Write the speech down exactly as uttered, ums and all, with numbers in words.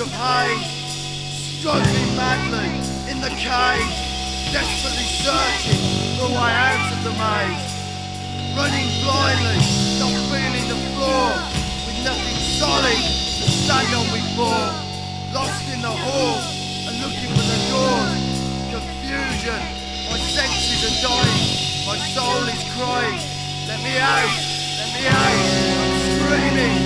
of haze, struggling madly in the cave, desperately searching for a way out of the maze, running blindly, not feeling the floor, with nothing solid to stand on before, lost in the hall and looking for the doors, confusion, my senses are dying, my soul is crying, let me out, let me out, I'm screaming.